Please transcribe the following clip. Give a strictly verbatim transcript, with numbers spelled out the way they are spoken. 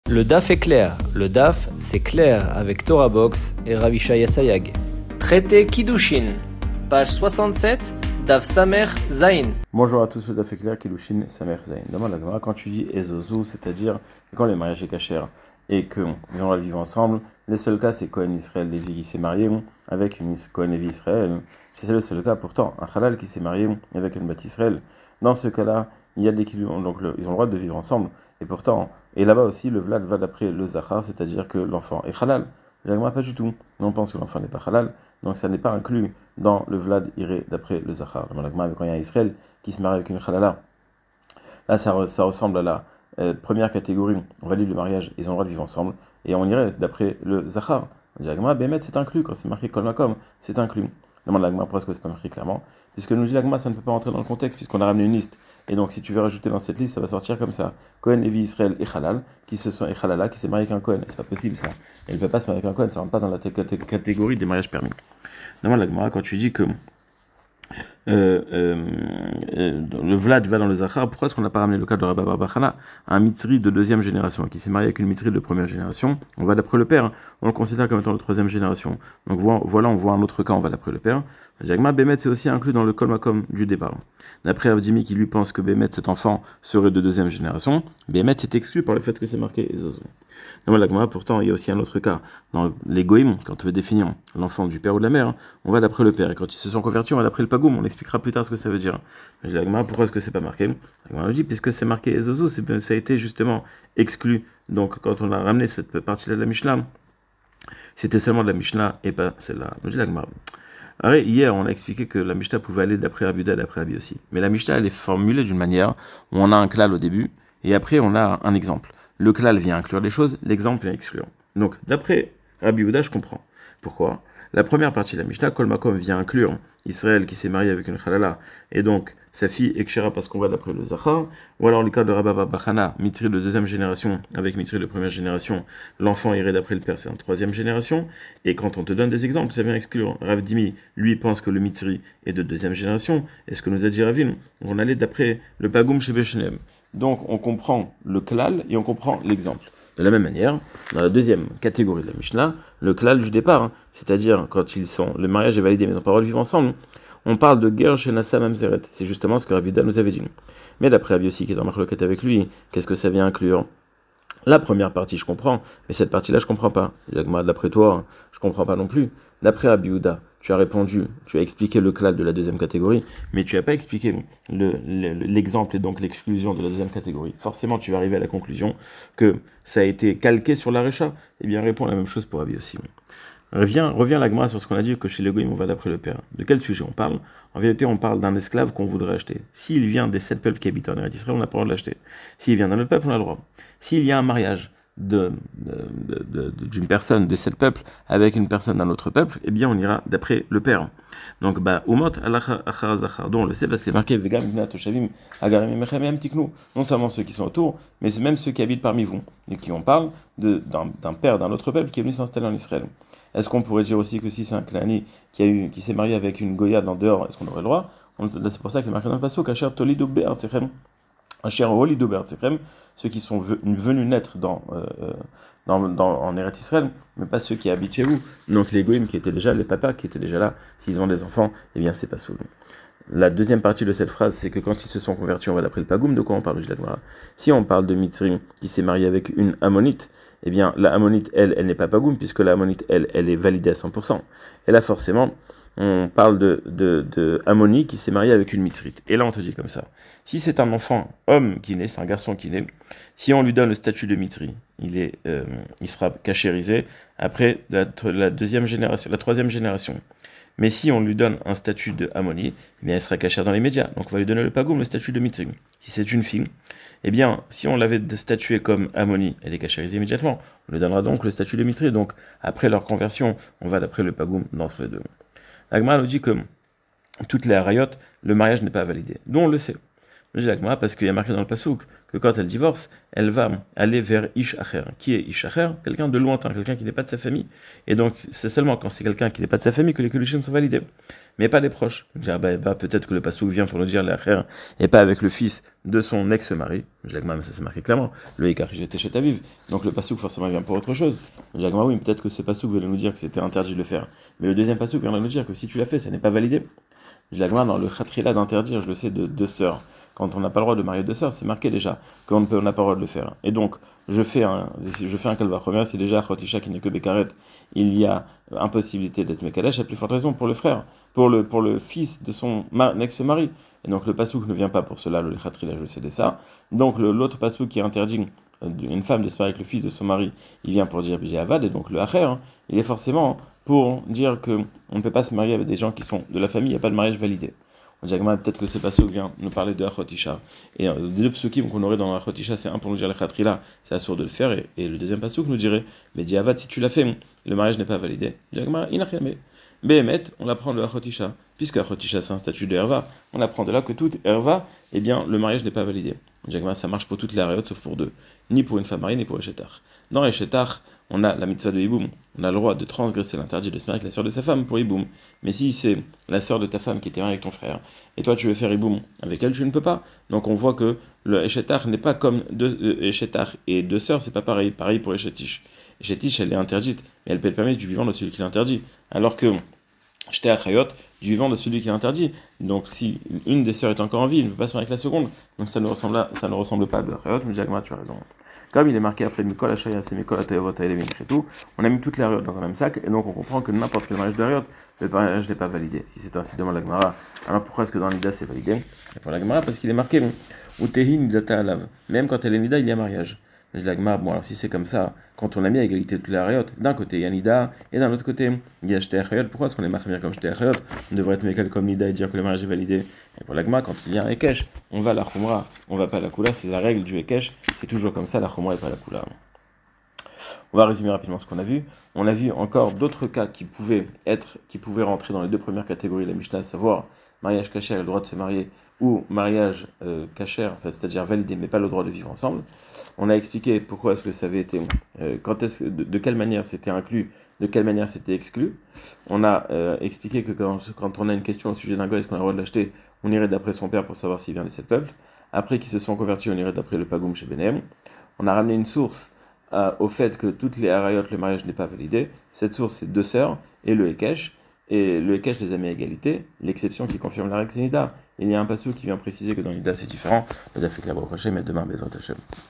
Le daf est clair. Le daf, c'est clair avec Torah Box et Rav Yishaya Sayag. Traité Kiddushin, page soixante-sept, daf Samer Zain. Bonjour à tous, le daf est clair, Kiddushin, Samer Zain. Demande la Gemara, quand tu dis Ezozu, c'est-à-dire quand les mariages est cachère et qu'ils ont le droit de vivre ensemble, les seuls cas c'est Cohen Israël Lévi qui s'est marié avec une Cohen Lévi Israël. Si c'est le seul cas, pourtant, un Halal qui s'est marié avec une Bat Israël, dans ce cas-là, il y a des qui donc le, ils ont le droit de vivre ensemble. Et pourtant, et là-bas aussi, le Vlad va d'après le Zachar, c'est-à-dire que l'enfant est halal. La Gemara pas du tout. On pense que l'enfant n'est pas halal, donc ça n'est pas inclus dans le Vlad iré d'après le Zachar. La Gemara, quand il y a Israël qui se marie avec une halala, là ça, ça ressemble à la euh, première catégorie. On valide le mariage, ils ont le droit de vivre ensemble, et on irait d'après le Zachar. On dit la Gemara, Bémet c'est inclus, quand c'est marqué Kol Makom, c'est inclus. Demande la Gemara pourquoi est-ce que c'est pas marqué clairement, puisque nous dit la Gemara ça ne peut pas rentrer dans le contexte puisqu'on a ramené une liste, et donc si tu veux rajouter dans cette liste ça va sortir comme ça, Cohen, Lévi, Israël et Halal, qui se sont et Halala qui s'est marié avec un Cohen, c'est pas possible ça, elle ne peut pas se marier avec un Cohen, ça rentre pas dans la catégorie des mariages permis. Demande la Gemara quand tu dis que Euh, euh, euh, le Vlad va dans le Zachar, pourquoi est-ce qu'on n'a pas ramené le cas de Rabba Bar Bachana, un mitri de deuxième génération qui s'est marié avec une mitri de première génération? On va d'après le père, hein, on le considère comme étant de troisième génération. Donc voilà, on voit un autre cas, on va d'après le père. Jagma Bémet c'est aussi inclus dans le Kol Makom du départ. D'après Avdimi qui lui pense que Bémet cet enfant serait de deuxième génération, Bémet est exclu par le fait que c'est marqué Ezozo. Donc la Gemara, pourtant il y a aussi un autre cas dans les Goïm, quand on veut définir l'enfant du père ou de la mère, on va d'après le père, et quand ils se sont convertis on va d'après le Pagoum, on expliquera plus tard ce que ça veut dire. Mais la Gemara, pourquoi est-ce que c'est pas marqué? La Gemara dit puisque c'est marqué Ezozo, ça a été justement exclu. Donc quand on a ramené cette partie-là de la Mishnah, c'était seulement de la Mishnah et pas celle-là. Je dis la Gemara. Alors, hier, on a expliqué que la Mishnah pouvait aller d'après Abuda et d'après Abi aussi. Mais la Mishnah, elle est formulée d'une manière où on a un klal au début, et après, on a un exemple. Le klal vient inclure des choses, l'exemple vient exclure. Donc, d'après Rabbi Yehuda, je comprends. Pourquoi? La première partie de la Mishnah, Kol Makom vient inclure Israël qui s'est marié avec une Halala, et donc sa fille Ekshera parce qu'on va d'après le Zachar, ou alors le cas de Rabba Bar Bachana, Mitri de deuxième génération avec Mitri de première génération, l'enfant irait d'après le père, c'est en troisième génération, et quand on te donne des exemples, ça vient exclure. Rav Dimi, lui, pense que le Mitri est de deuxième génération, et ce que nous a dit Ravin, on allait d'après le Pagoum chez Beshnem. Donc on comprend le klal et on comprend l'exemple. De la même manière, dans la deuxième catégorie de la Mishnah, le klal du départ, hein, c'est-à-dire quand ils sont, le mariage est validé mais ils n'ont pas le droit de vivre ensemble, on parle de ger chez Nassa Mamzeret. C'est justement ce que Rabbi Yehuda nous avait dit. Mais d'après Rabbi Yossi qui est en marloquette avec lui, qu'est-ce que ça vient inclure? La première partie, je comprends, mais cette partie-là, je comprends pas. D'après toi, je comprends pas non plus. D'après Rabbi Yehuda, tu as répondu, tu as expliqué le klal de la deuxième catégorie, mais tu n'as pas expliqué le, le, l'exemple et donc l'exclusion de la deuxième catégorie. Forcément, tu vas arriver à la conclusion que ça a été calqué sur la Récha. Eh bien, réponds la même chose pour Rabbi Yossi. Reviens, reviens à la Gemara sur ce qu'on a dit, que chez les Goïm, on va d'après le père. De quel sujet on parle? En vérité, on parle d'un esclave qu'on voudrait acheter. S'il vient des sept peuples qui habitent en Eretz Israël, on n'a pas le droit de l'acheter. S'il vient d'un autre peuple, on a le droit. S'il y a un mariage de, de, de, de, d'une personne des sept peuples avec une personne d'un autre peuple, eh bien, on ira d'après le père. Donc, bah, Umot alacha achar zachar. Donc, on le sait parce qu'il est marqué Vegam ibnat toshavim agarim emechem em tiknu. Non seulement ceux qui sont autour, mais c'est même ceux qui habitent parmi vous. Et qui on parle de, d'un, d'un père d'un autre peuple qui est venu s'installer en Israël. Est-ce qu'on pourrait dire aussi que si c'est un Knani qui a eu, qui s'est marié avec une Goyade en dehors, est-ce qu'on aurait le droit? on, C'est pour ça qu'il est marqué dans le passage Asher Tolido Be'artechem, Asher Holido Be'artechem, ceux qui sont venus naître dans, euh, dans, dans, en Eretz Israël, mais pas ceux qui habitent chez vous. Donc les Goïm qui étaient déjà, les papas qui étaient déjà là, s'ils ont des enfants, eh bien c'est pas sous. La deuxième partie de cette phrase, c'est que quand ils se sont convertis, on va d'après le Pagoum, de quoi on parle? Si on parle de Mitri qui s'est marié avec une Ammonite, eh bien, la Ammonite, elle, elle n'est pas Pagoum, puisque la Ammonite, elle, elle est validée à cent pour cent. Et là, forcément, on parle de, de, de Ammoni qui s'est marié avec une Mitrite. Et là, on te dit comme ça. Si c'est un enfant, homme qui naît, c'est un garçon qui naît, si on lui donne le statut de Mitri, il, est, euh, il sera cachérisé après la, la deuxième génération, la troisième génération. Mais si on lui donne un statut de Ammoni, eh bien, elle sera cachère dans les médias. Donc, on va lui donner le Pagoum, le statut de Mitri. Si c'est une fille, eh bien, si on l'avait statuée comme Ammoni, elle est cachérisée immédiatement. On lui donnera donc le statut de Mitri. Donc, après leur conversion, on va d'après le Pagoum d'entre les deux. La Gemara nous dit que toutes les harayot, le mariage n'est pas validé. D'où on le sait. Je dis la Gemara parce qu'il y a marqué dans le Passouk que quand elle divorce, elle va aller vers Ish Acher. Qui est Ish Acher? Quelqu'un de lointain, quelqu'un qui n'est pas de sa famille. Et donc, c'est seulement quand c'est quelqu'un qui n'est pas de sa famille que les Kiddushin sont validés. mais pas les proches. Bah, bah, peut-être que le passouk vient pour nous dire l'achère et pas avec le fils de son ex-mari. Mais ça c'est marqué clairement. Le Ikar j'étais chez ta vive. Donc le passouk forcément vient pour autre chose. Oui, peut-être que ce passouk veut nous dire que c'était interdit de le faire. Mais le deuxième passouk vient nous dire que si tu l'as fait, ça n'est pas validé. Dans le khatrila d'interdire, je le sais, de deux sœurs. Quand on n'a pas le droit de marier deux sœurs, c'est marqué déjà qu'on n'a pas le droit de le faire. Et donc, je fais un, je fais un kalva première, c'est déjà Khotisha qui n'est que Bekaret. Il y a impossibilité d'être Mekadesh, à plus forte raison pour le frère, pour le, pour le fils de son ex-mari. Et donc, le pasouk ne vient pas pour cela, le khatrila, je sais de ça. Donc, le, l'autre pasouk qui interdit une femme de se marier avec le fils de son mari, il vient pour dire Bijavad, et donc le Acher, hein, il est forcément pour dire qu'on ne peut pas se marier avec des gens qui sont de la famille, il n'y a pas de mariage validé. On dirait peut-être que ce passouk vient nous parler de Achotisha. Et euh, les deux psukim qu'on aurait dans Achotisha, c'est un pour nous dire le khatrila, c'est assourd de le faire, et, et le deuxième passouk nous dirait, mais Bijavad, si tu l'as fait, le mariage n'est pas validé. Behemet, on apprend de Achotisha, puisque Achotisha c'est un statut de Herva, on apprend de là que toute Herva, eh bien, le mariage n'est pas validé. Ça marche pour toutes les harayot sauf pour deux, ni pour une femme mariée ni pour Eshetar. Dans Eshetar, on a la mitzvah de Hiboum, on a le droit de transgresser l'interdit de se marier avec la sœur de sa femme pour Hiboum. Mais si c'est la sœur de ta femme qui était mariée avec ton frère, et toi tu veux faire Hiboum avec elle, tu ne peux pas. Donc on voit que le Eshetar n'est pas comme deux euh, Eshetar et deux sœurs, c'est pas pareil. Pareil pour Eshetish. Eshetish, elle est interdite, mais elle peut être permise du vivant de celui qui l'interdit. Alors que J'étais à Chayot, du vivant de celui qui l'interdit. Donc, si une des sœurs est encore en vie, il ne peut pas se marier avec la seconde. Donc, ça ne ressemble, à, ça ne ressemble pas à de Chayot, mais Jagma, tu as raison. Comme il est marqué après Mikol, Hachaya, c'est Mikol, Atayavot, Aelemim, et tout, on a mis toutes les Harayot dans un même sac, et donc on comprend que n'importe quel mariage de Harayot, le mariage n'est pas validé. Si c'est ainsi, demande la Gemara, alors pourquoi est-ce que dans l'Nida c'est validé? Et pour la Gemara, parce qu'il est marqué, Utehi Nidata Alav. Même quand elle est Nida, il y a mariage. Mais la Gemara, bon, alors si c'est comme ça, quand on a mis à égalité toutes les Harayot, d'un côté il y a Nida, et d'un autre côté il y a Shte Harayot, pourquoi est-ce qu'on est marqué comme Shte Harayot? On devrait être Mekel comme Nida et dire que le mariage est validé. Et pour la Gemara, quand il y a un Ekesh, on va à la Khumra, on va pas à la Kula, c'est la règle du Ekesh, c'est toujours comme ça, la Khumra et pas la Kula. On va résumer rapidement ce qu'on a vu. On a vu encore d'autres cas qui pouvaient être, qui pouvaient rentrer dans les deux premières catégories de la Mishnah, à savoir mariage kasher et le droit de se marier, ou mariage euh, kasher, en fait, c'est-à-dire validé mais pas le droit de vivre ensemble. On a expliqué pourquoi est-ce que ça avait été, euh, quand est-ce, de, de quelle manière c'était inclus, de quelle manière c'était exclu. On a euh, expliqué que quand, quand on a une question au sujet d'un gars, est-ce qu'on a le droit de l'acheter, on irait d'après son père pour savoir s'il vient des sept peuples. Après qu'ils se sont convertis, on irait d'après le Pagoum chez Benem. On a ramené une source euh, au fait que toutes les harayot, le mariage n'est pas validé. Cette source, c'est deux sœurs et le Ekesh. Et le Ekesh les a mis à égalité, l'exception qui confirme la règle, c'est Nida. Il y a un passage qui vient préciser que dans Nida c'est différent. On a fait que la prochaine, mais demain, Bezrat Hashem.